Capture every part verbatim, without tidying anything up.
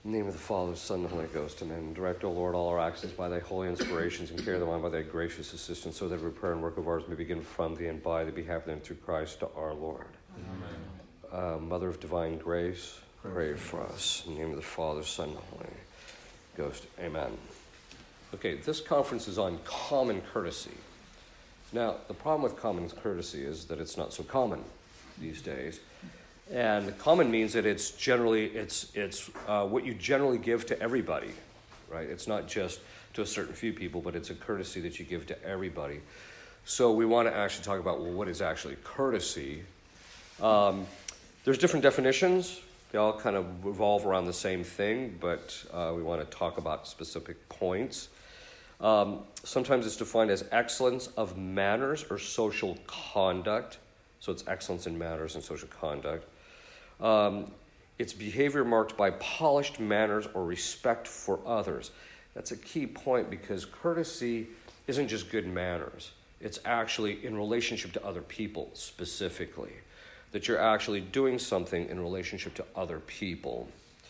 In the name of the Father, the Son, and the Holy Ghost, amen. Direct, O Lord, all our actions by thy holy inspirations, and carry them on by thy gracious assistance, so that every prayer and work of ours may begin from thee and by thee, be happy through Christ our Lord. Amen. Uh, Mother of divine grace, pray, pray for us. In the name of the Father, Son, and the Holy Ghost, amen. Okay, this conference is on common courtesy. Now, the problem with common courtesy is that it's not so common these days. And common means that it's generally, it's it's uh, what you generally give to everybody, right? It's not just to a certain few people, but it's a courtesy that you give to everybody. So we want to actually talk about, well, what is actually courtesy? Um, there's different definitions. They all kind of revolve around the same thing, but uh, we want to talk about specific points. Um, sometimes it's defined as excellence of manners or social conduct. So it's excellence in manners and social conduct. Um, it's behavior marked by polished manners or respect for others. That's a key point because courtesy isn't just good manners. It's actually in relationship to other people specifically, that you're actually doing something in relationship to other people.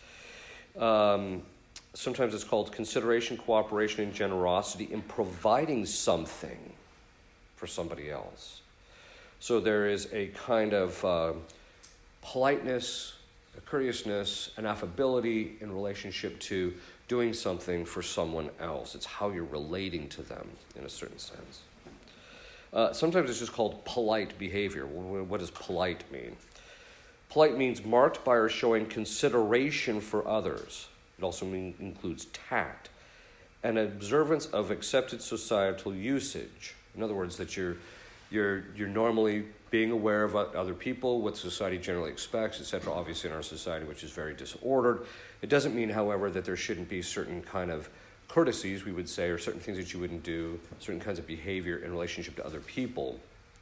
Um, sometimes it's called consideration, cooperation, and generosity in providing something for somebody else. So there is a kind of uh, politeness, a courteousness, an affability in relationship to doing something for someone else. It's how you're relating to them in a certain sense. Uh, sometimes it's just called polite behavior. What does polite mean? Polite means marked by or showing consideration for others. It also mean, includes tact and observance of accepted societal usage. In other words, that you're You're you're normally being aware of other people, what society generally expects, et cetera. Obviously, in our society, which is very disordered, it doesn't mean, however, that there shouldn't be certain kind of courtesies, we would say, or certain things that you wouldn't do, certain kinds of behavior in relationship to other people.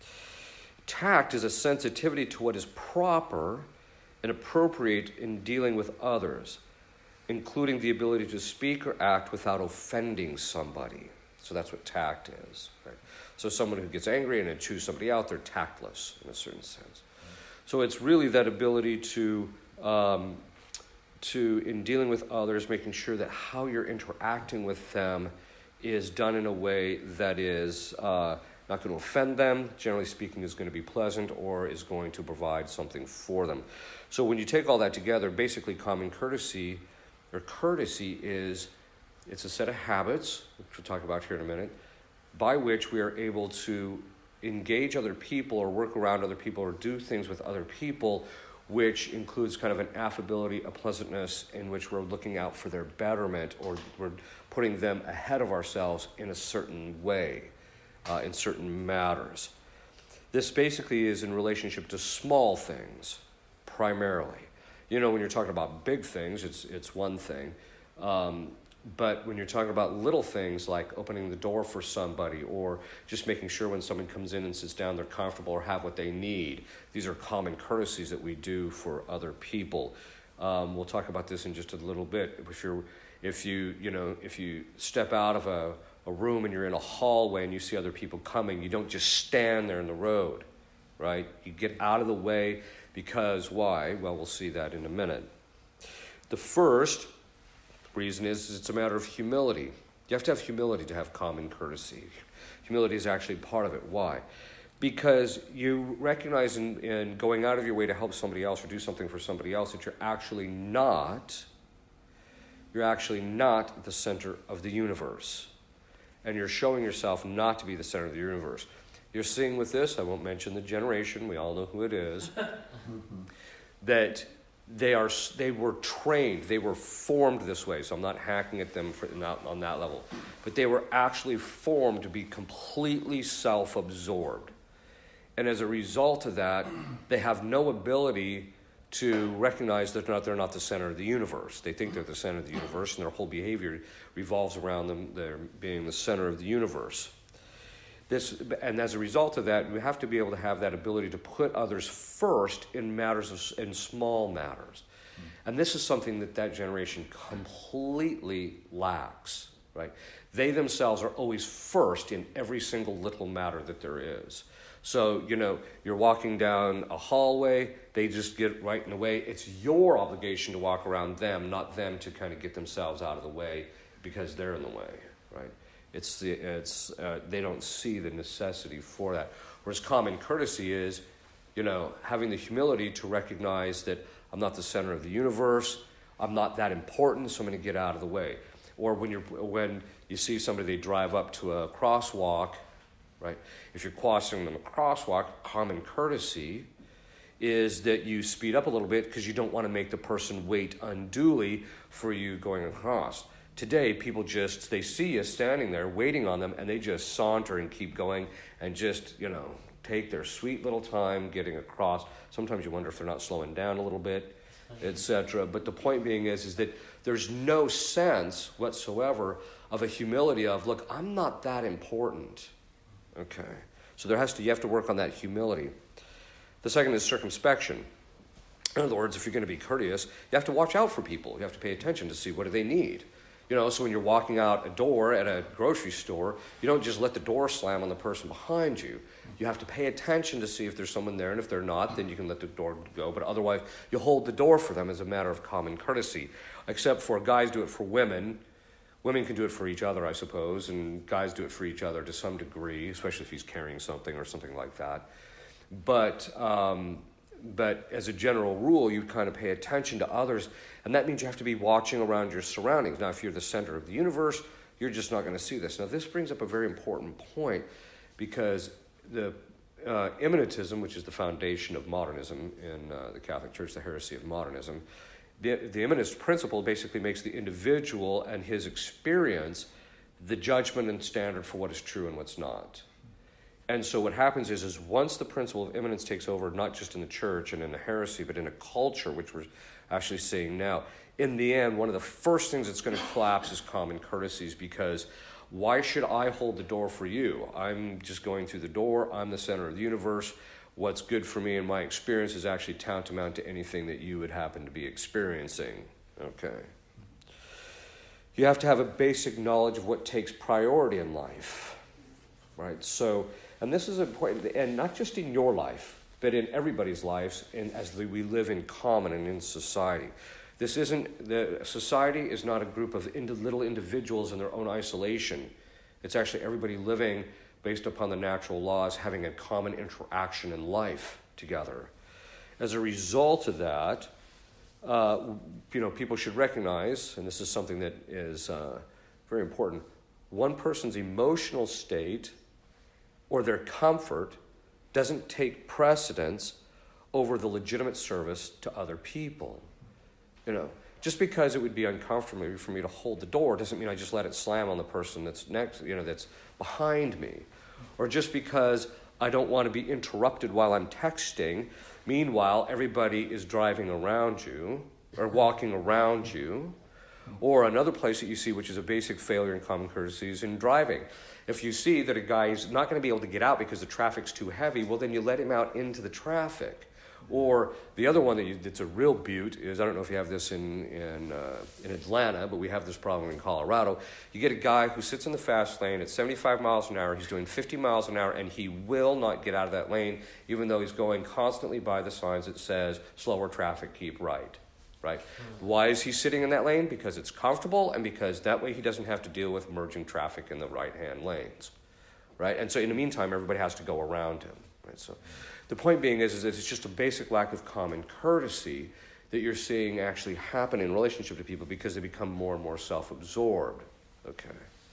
Tact is a sensitivity to what is proper and appropriate in dealing with others, including the ability to speak or act without offending somebody. So that's what tact is, right? So someone who gets angry and then chews somebody out, they're tactless in a certain sense. So it's really that ability to, um, to in dealing with others, making sure that how you're interacting with them is done in a way that is uh, not going to offend them, generally speaking is going to be pleasant, or is going to provide something for them. So when you take all that together, basically common courtesy, or courtesy is, it's a set of habits, which we'll talk about here in a minute, by which we are able to engage other people or work around other people or do things with other people, which includes kind of an affability, a pleasantness in which we're looking out for their betterment, or we're putting them ahead of ourselves in a certain way, uh, in certain matters. This basically is in relationship to small things, primarily. You know, when you're talking about big things, it's it's one thing. Um, But when you're talking about little things like opening the door for somebody or just making sure when someone comes in and sits down they're comfortable or have what they need, these are common courtesies that we do for other people. Um, we'll talk about this in just a little bit. If you're, if you, you know, if you step out of a, a room and you're in a hallway and you see other people coming, you don't just stand there in the road, right? You get out of the way because why? Well, we'll see that in a minute. The first reason is, is it's a matter of humility. You have to have humility to have common courtesy. Humility is actually part of it. Why? Because you recognize in, in going out of your way to help somebody else or do something for somebody else that you're actually not, you're actually not the center of the universe. And you're showing yourself not to be the center of the universe. You're seeing with this, I won't mention the generation, we all know who it is, that They are. They were trained. They were formed this way. So I'm not hacking at them for, not on that level. But they were actually formed to be completely self-absorbed. And as a result of that, they have no ability to recognize that they're not, they're not the center of the universe. They think they're the center of the universe, and their whole behavior revolves around them they're being the center of the universe. This, and as a result of that, we have to be able to have that ability to put others first in matters of, in small matters. Mm. And this is something that that generation completely lacks, right? They themselves are always first in every single little matter that there is. So, you know, you're walking down a hallway, they just get right in the way. It's your obligation to walk around them, not them to kind of get themselves out of the way because they're in the way, right? It's the, it's uh, they don't see the necessity for that. Whereas common courtesy is, you know, having the humility to recognize that I'm not the center of the universe, I'm not that important, so I'm going to get out of the way. Or when you're when you see somebody, they drive up to a crosswalk, right? If you're crossing them a crosswalk, common courtesy is that you speed up a little bit because you don't want to make the person wait unduly for you going across. Today, people just, they see you standing there waiting on them, and they just saunter and keep going and just, you know, take their sweet little time getting across. Sometimes you wonder if they're not slowing down a little bit, et cetera. But the point being is, is that there's no sense whatsoever of a humility of, look, I'm not that important. Okay. So there has to, you have to work on that humility. The second is circumspection. In other words, if you're going to be courteous, you have to watch out for people. You have to pay attention to see what do they need. You know, so when you're walking out a door at a grocery store, you don't just let the door slam on the person behind you. You have to pay attention to see if there's someone there, and if they're not, then you can let the door go. But otherwise, you hold the door for them as a matter of common courtesy. Except for guys do it for women. Women can do it for each other, I suppose, and guys do it for each other to some degree, especially if he's carrying something or something like that. But um, but as a general rule, you kind of pay attention to others, and that means you have to be watching around your surroundings. Now, if you're the center of the universe, you're just not going to see this. Now, this brings up a very important point, because the uh, immanentism, which is the foundation of modernism in uh, the Catholic Church, the heresy of modernism, the, the immanentist principle basically makes the individual and his experience the judgment and standard for what is true and what's not. And so what happens is, is once the principle of immanence takes over, not just in the church and in the heresy, but in a culture, which we're actually seeing now, in the end, one of the first things that's going to collapse is common courtesies, because why should I hold the door for you? I'm just going through the door. I'm the center of the universe. What's good for me in my experience is actually tantamount to anything that you would happen to be experiencing. Okay. You have to have a basic knowledge of what takes priority in life, right? So, and this is important, and not just in your life, but in everybody's lives, and as we live in common and in society. This isn't, the society is not a group of little individuals in their own isolation. It's actually everybody living based upon the natural laws, having a common interaction in life together. As a result of that, uh, you know, people should recognize, and this is something that is uh, very important, one person's emotional state or their comfort doesn't take precedence over the legitimate service to other people. You know, just because it would be uncomfortable maybe for me to hold the door doesn't mean I just let it slam on the person that's next, you know, that's behind me. Or just because I don't want to be interrupted while I'm texting, meanwhile everybody is driving around you or walking around you. Or another place that you see, which is a basic failure in common courtesy, is in driving. If you see that a guy is not going to be able to get out because the traffic's too heavy, well, then you let him out into the traffic. Or the other one that you, that's a real beaut is, I don't know if you have this in in, uh, in Atlanta, but we have this problem in Colorado. You get a guy who sits in the fast lane at seventy-five miles an hour. He's doing fifty miles an hour, and he will not get out of that lane, even though he's going constantly by the signs that says, slower traffic, keep right. Right? Mm-hmm. Why is he sitting in that lane? Because it's comfortable, and because that way he doesn't have to deal with merging traffic in the right-hand lanes. Right? And so in the meantime, everybody has to go around him. Right? So the point being is, is that it's just a basic lack of common courtesy that you're seeing actually happen in relationship to people because they become more and more self-absorbed. Okay.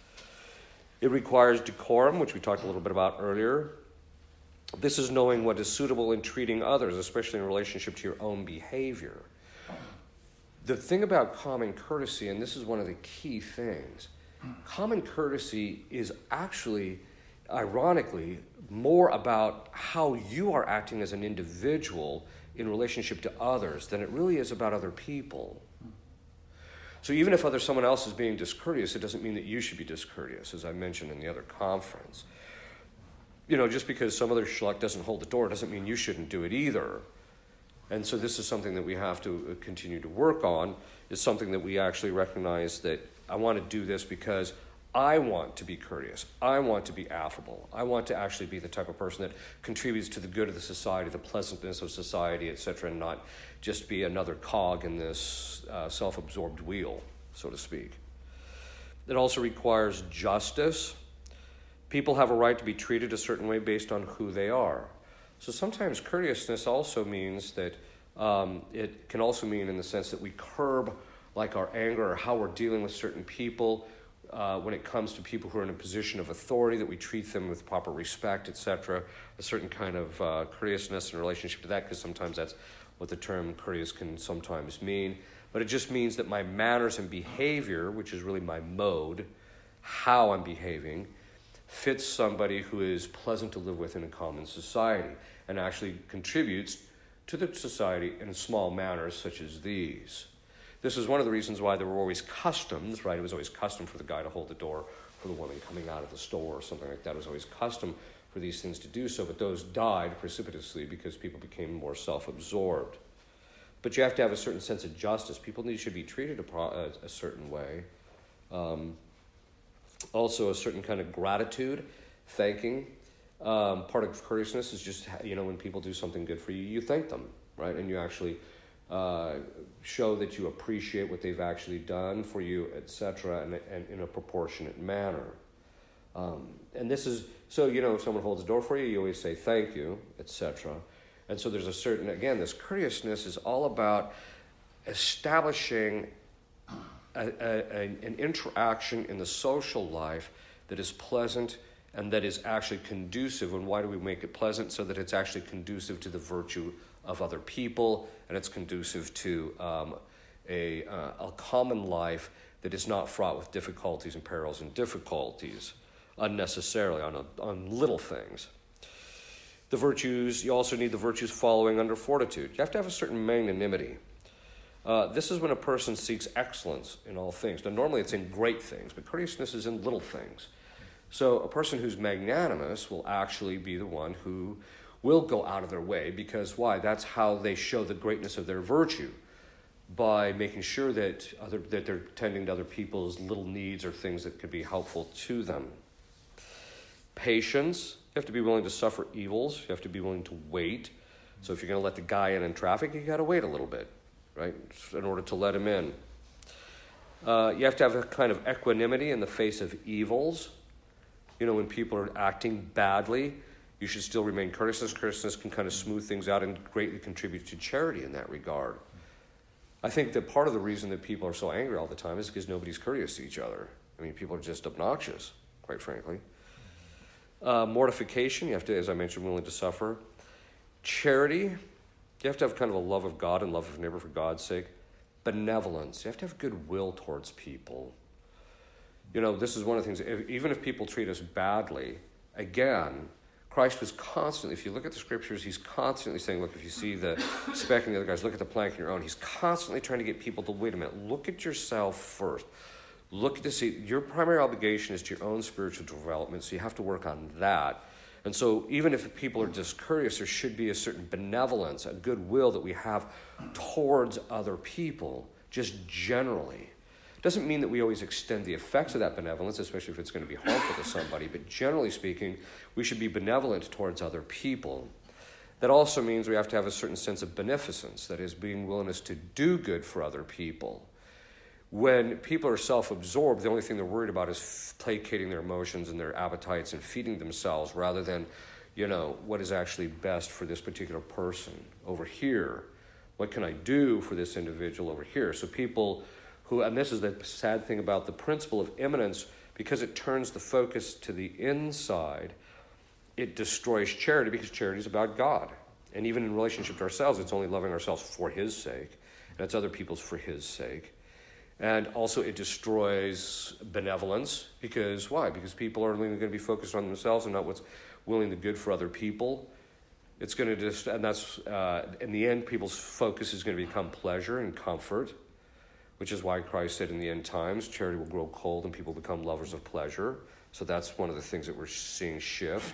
It requires decorum, which we talked a little bit about earlier. This is knowing what is suitable in treating others, especially in relationship to your own behavior. The thing about common courtesy, and this is one of the key things, common courtesy is actually, ironically, more about how you are acting as an individual in relationship to others than it really is about other people. So even if other someone else is being discourteous, it doesn't mean that you should be discourteous, as I mentioned in the other conference. You know, just because some other schluck doesn't hold the door doesn't mean you shouldn't do it either. And so this is something that we have to continue to work on, is something that we actually recognize that I want to do this because I want to be courteous. I want to be affable. I want to actually be the type of person that contributes to the good of the society, the pleasantness of society, et cetera, and not just be another cog in this uh, self-absorbed wheel, so to speak. It also requires justice. People have a right to be treated a certain way based on who they are. So sometimes courteousness also means that um, it can also mean in the sense that we curb like our anger or how we're dealing with certain people uh, when it comes to people who are in a position of authority, that we treat them with proper respect, et cetera, a certain kind of uh, courteousness in relationship to that, because sometimes that's what the term courteous can sometimes mean. But it just means that my manners and behavior, which is really my mode, how I'm behaving, fits somebody who is pleasant to live with in a common society and actually contributes to the society in small manners such as these. This is one of the reasons why there were always customs, right? It was always custom for the guy to hold the door for the woman coming out of the store or something like that. It was always custom for these things to do so, but those died precipitously because people became more self-absorbed. But you have to have a certain sense of justice. People need should be treated a, pro- a, a certain way. Um, also, a certain kind of gratitude, thanking. Um, part of courteousness is just, you know, when people do something good for you, you thank them, right? And you actually uh, show that you appreciate what they've actually done for you, et cetera, and, and in a proportionate manner. Um, and this is, so, you know, if someone holds the door for you, you always say thank you, et cetera. And so there's a certain, again, this courteousness is all about establishing a, a, an interaction in the social life that is pleasant and that is actually conducive. And why do we make it pleasant? So that it's actually conducive to the virtue of other people, and it's conducive to um, a, uh, a common life that is not fraught with difficulties and perils and difficulties unnecessarily on, a, on little things. The virtues, you also need the virtues following under fortitude. You have to have a certain magnanimity. Uh, this is when a person seeks excellence in all things. Now, normally it's in great things, but courteousness is in little things. So a person who's magnanimous will actually be the one who will go out of their way, because why? That's how they show the greatness of their virtue, by making sure that other that they're tending to other people's little needs or things that could be helpful to them. Patience. You have to be willing to suffer evils. You have to be willing to wait. So if you're going to let the guy in in traffic, you got to wait a little bit, right, in order to let him in. Uh, you have to have a kind of equanimity in the face of evils. You know, when people are acting badly, you should still remain courteous. Courteousness can kind of smooth things out and greatly contribute to charity in that regard. I think that part of the reason that people are so angry all the time is because nobody's courteous to each other. I mean, people are just obnoxious, quite frankly. Uh, mortification, you have to, as I mentioned, willing to suffer. Charity, you have to have kind of a love of God and love of neighbor for God's sake. Benevolence, you have to have goodwill towards people. You know, this is one of the things, if, even if people treat us badly, again, Christ was constantly, if you look at the scriptures, he's constantly saying, look, if you see the speck in the other guys, look at the plank in your own. He's constantly trying to get people to, wait a minute, look at yourself first. Look to see, your primary obligation is to your own spiritual development, so you have to work on that. And so even if people are discourteous, there should be a certain benevolence, a goodwill that we have towards other people, just generally. It doesn't mean that we always extend the effects of that benevolence, especially if it's going to be harmful to somebody, but generally speaking, we should be benevolent towards other people. That also means we have to have a certain sense of beneficence, that is, being willingness to do good for other people. When people are self-absorbed, the only thing they're worried about is placating their emotions and their appetites and feeding themselves rather than, you know, what is actually best for this particular person over here. What can I do for this individual over here? So people who, and this is the sad thing about the principle of immanence, because it turns the focus to the inside, it destroys charity, because charity is about God. And even in relationship to ourselves, it's only loving ourselves for his sake, and it's other people's for his sake. And also it destroys benevolence, because why? Because people are only going to be focused on themselves and not what's willing the good for other people. It's going to just, and that's, uh, in the end, people's focus is going to become pleasure and comfort, which is why Christ said in the end times, charity will grow cold and people become lovers of pleasure. So that's one of the things that we're seeing shift.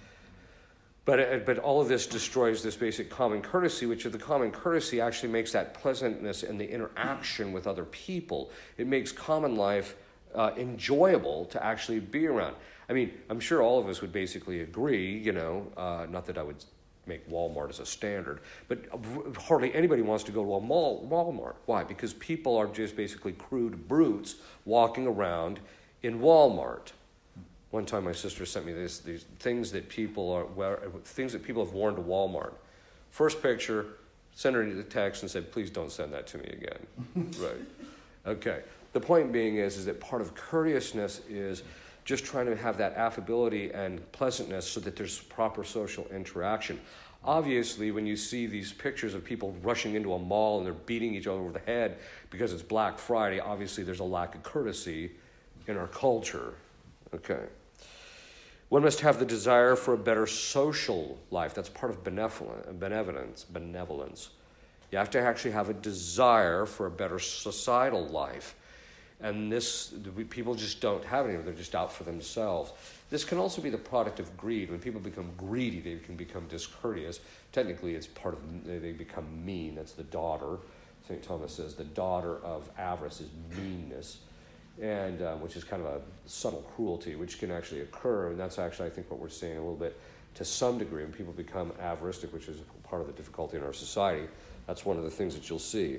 But but all of this destroys this basic common courtesy, which of the common courtesy actually makes that pleasantness and the interaction with other people. It makes common life uh, enjoyable to actually be around. I mean, I'm sure all of us would basically agree, you know, uh, not that I would make Walmart as a standard, but hardly anybody wants to go to a mall, Walmart. Why? Because people are just basically crude brutes walking around in Walmart. One time my sister sent me this, these things that people are wear, things that people have worn to Walmart. First picture, sent her the text and said, please don't send that to me again. Right. Okay. The point being is, is that part of courteousness is just trying to have that affability and pleasantness so that there's proper social interaction. Obviously, when you see these pictures of people rushing into a mall and they're beating each other over the head because it's Black Friday, obviously there's a lack of courtesy in our culture. Okay. One must have the desire for a better social life. That's part of benevolence. Benevolence. You have to actually have a desire for a better societal life. And this, people just don't have any of it. They're just out for themselves. This can also be the product of greed. When people become greedy, they can become discourteous. Technically, it's part of, they become mean. That's the daughter. Saint Thomas says the daughter of avarice is meanness, and um, which is kind of a subtle cruelty, which can actually occur. And that's actually, I think, what we're seeing a little bit to some degree. When people become avaristic, which is part of the difficulty in our society, that's one of the things that you'll see.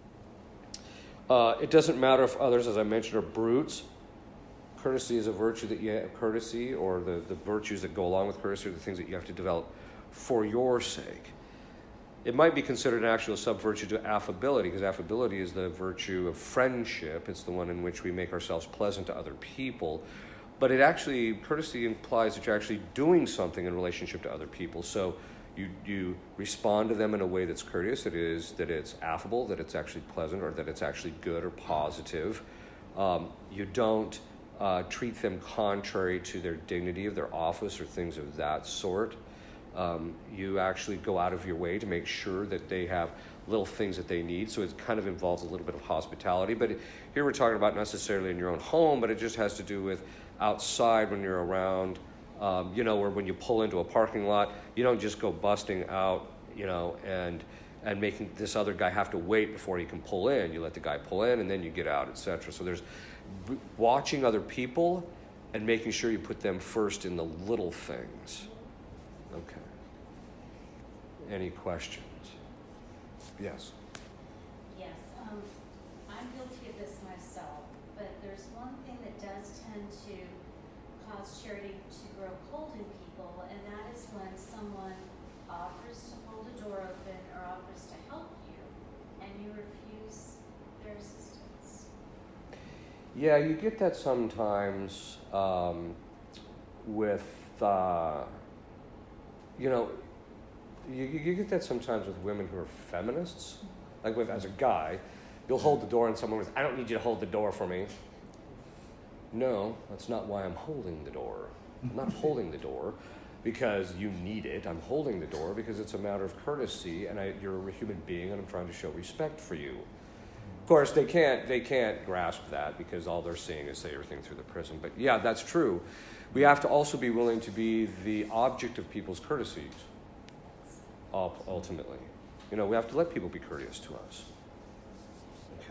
Uh, it doesn't matter if others, as I mentioned, are brutes. Courtesy is a virtue that you have, courtesy, or the, the virtues that go along with courtesy are the things that you have to develop for your sake. It might be considered an actual sub-virtue to affability, because affability is the virtue of friendship. It's the one in which we make ourselves pleasant to other people. But it actually, courtesy implies that you're actually doing something in relationship to other people. So You you respond to them in a way that's courteous, that is that it's affable, that it's actually pleasant, or that it's actually good or positive. Um, you don't uh, treat them contrary to their dignity of their office or things of that sort. Um, you actually go out of your way to make sure that they have little things that they need. So it kind of involves a little bit of hospitality. But here we're talking about not necessarily in your own home, but it just has to do with outside when you're around. Um, you know, or when you pull into a parking lot, you don't just go busting out, you know, and and making this other guy have to wait before he can pull in. You let the guy pull in, and then you get out, et cetera. So there's b- watching other people and making sure you put them first in the little things. Okay. Any questions? Yes. Yes. Um, I'm guilty of this myself, but there's one thing that does tend to cause charity to grow cold in people, and that is when someone offers to hold a door open or offers to help you, and you refuse their assistance. Yeah, you get that sometimes um, with, uh, you know, you, you get that sometimes with women who are feminists. Like with, as a guy, you'll hold the door and someone goes, I don't need you to hold the door for me. No, that's not why I'm holding the door. I'm not holding the door because you need it. I'm holding the door because it's a matter of courtesy, and I, you're a human being, and I'm trying to show respect for you. Of course, they can't they can't grasp that because all they're seeing is, say, everything through the prism. But yeah, that's true. We have to also be willing to be the object of people's courtesies, ultimately. You know, we have to let people be courteous to us. Okay.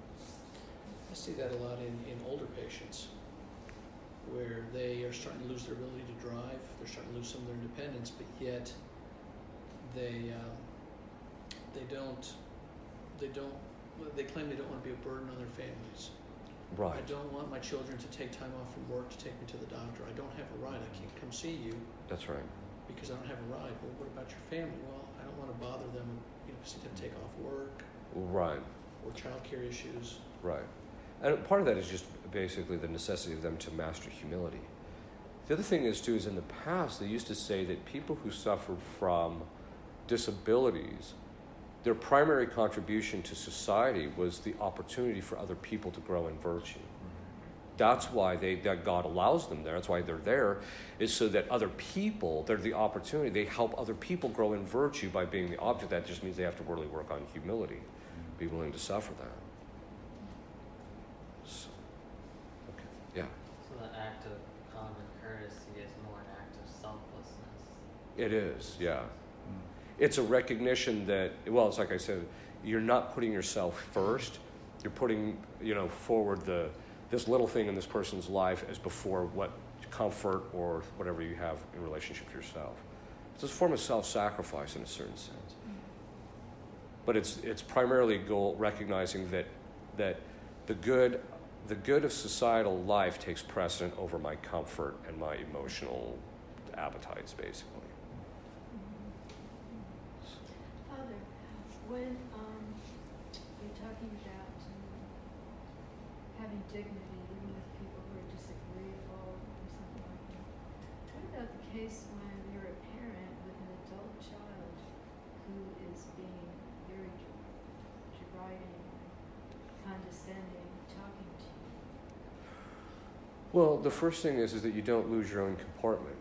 I see that a lot in, in older patients, where they are starting to lose their ability to drive, they're starting to lose some of their independence, but yet they um, they don't they don't they claim they don't want to be a burden on their families. Right. I don't want my children to take time off from work to take me to the doctor. I don't have a ride. I can't come see you. That's right. Because I don't have a ride. Well, what about your family? Well, I don't want to bother them, you know, because they have to take off work. Right. Or childcare issues. Right. And part of that is just basically the necessity of them to master humility. The other thing is, too, is in the past, they used to say that people who suffered from disabilities, their primary contribution to society was the opportunity for other people to grow in virtue. That's why they that God allows them there. That's why they're there, is so that other people, they're the opportunity. They help other people grow in virtue by being the object. That just means they have to really work on humility, be willing to suffer that. So, okay, yeah. So the act of common courtesy is more an act of selflessness. It is, yeah. It's a recognition that, well, it's like I said, you're not putting yourself first. You're putting, you know, forward the this little thing in this person's life as before what comfort or whatever you have in relationship to yourself. It's a form of self-sacrifice in a certain sense. But it's it's primarily goal recognizing that that the good the good of societal life takes precedent over my comfort and my emotional appetites, basically. Father, when um, you're talking about um, having dignity even with people who are disagreeable or something like that, what about the case when you're a parent with an adult child who is being very deriding, condescending, talking to you? Well, the first thing is is that you don't lose your own compartment.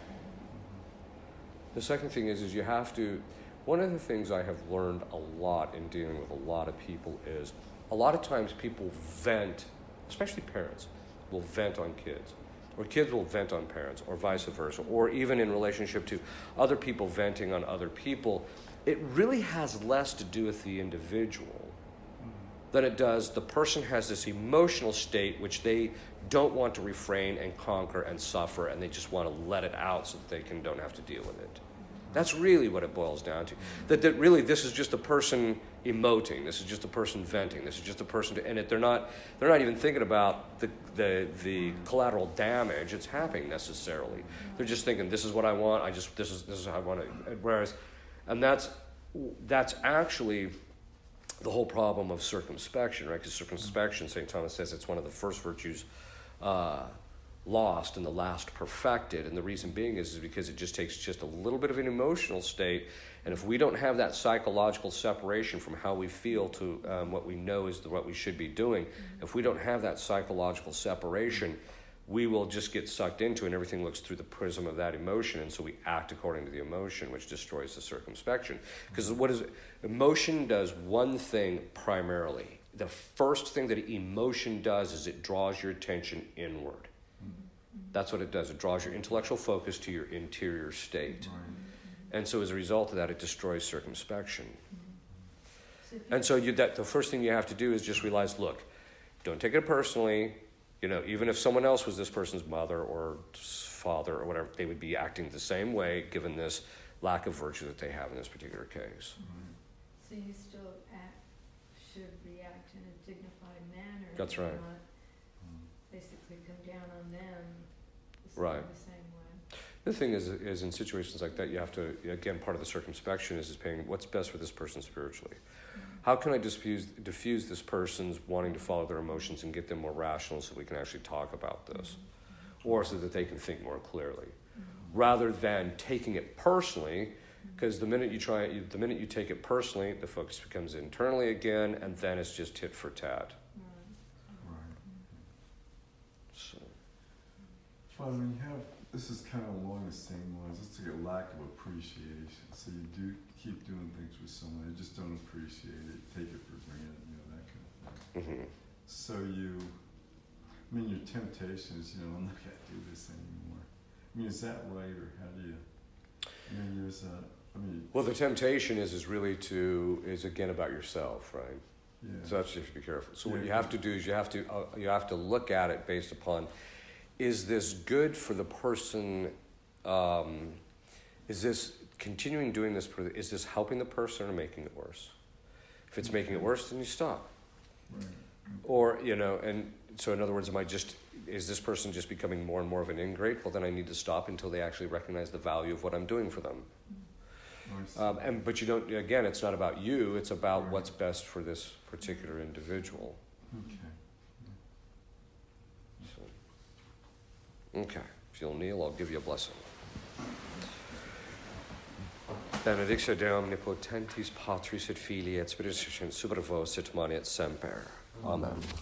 The second thing is is you have to, one of the things I have learned a lot in dealing with a lot of people is a lot of times people vent, especially parents, will vent on kids. Or kids will vent on parents, or vice versa, or even in relationship to other people venting on other people. It really has less to do with the individual than it does the person has this emotional state which they don't want to refrain and conquer and suffer, and they just want to let it out so that they can don't have to deal with it. That's really what it boils down to. That, that really this is just a person emoting. This is just a person venting. This is just a person, to, and it, they're not they're not even thinking about the, the the collateral damage that's happening necessarily. They're just thinking, this is what I want. I just this is this is how I want it. Whereas, and that's that's actually the whole problem of circumspection, right? Because circumspection, Saint Thomas says, it's one of the first virtues uh, lost and the last perfected. And the reason being is, is because it just takes just a little bit of an emotional state. And if we don't have that psychological separation from how we feel to um, what we know is the, what we should be doing, if we don't have that psychological separation, we will just get sucked into it, and everything looks through the prism of that emotion, and so we act according to the emotion, which destroys the circumspection. Because what is emotion does one thing primarily. The first thing that emotion does is it draws your attention inward. That's what it does. It draws your intellectual focus to your interior state. And so as a result of that, it destroys circumspection. And so you, that the first thing you have to do is just realize, look, don't take it personally. You know, even if someone else was this person's mother or father or whatever, they would be acting the same way given this lack of virtue that they have in this particular case. So you still act, should react in a dignified manner. That's right. Not basically come down on them the same, Right. the same way. The thing is, is in situations like that, you have to, again, part of the circumspection is, is paying what's best for this person spiritually. How can I diffuse, diffuse this person's wanting to follow their emotions and get them more rational so we can actually talk about this? Or so that they can think more clearly. Rather than taking it personally, because the minute you try it, the minute you take it personally, the focus becomes internally again, and then it's just tit for tat. So. Father, when you have, this is kind of along the same lines, it's like a lack of appreciation. So you do keep doing things with someone, you just don't appreciate it, take it for granted, you know, that kind of thing. Mm-hmm. So you, I mean, your temptation is, you know, I'm not going to do this anymore. I mean, is that right, or how do you, I mean, there's a, I mean... Well, the temptation is, is really to, is again about yourself, right? Yeah. So that's just to be careful. So Yeah. what you have to do is you have to, uh, you have to look at it based upon, is this good for the person, um, is this, continuing doing this, is this helping the person or making it worse? If it's making it worse, then you stop. Right. Or, you know, and so in other words, am I just, is this person just becoming more and more of an ingrate? Well, then I need to stop until they actually recognize the value of what I'm doing for them. Oh, I see. Um, and But you don't, again, it's not about you, it's about Right. what's best for this particular individual. Okay. So, okay, if you'll kneel, I'll give you a blessing. Benedictio Deum omnipotentis Patris et Filii et Spiritus Sancti super vos et mani et semper. Amen.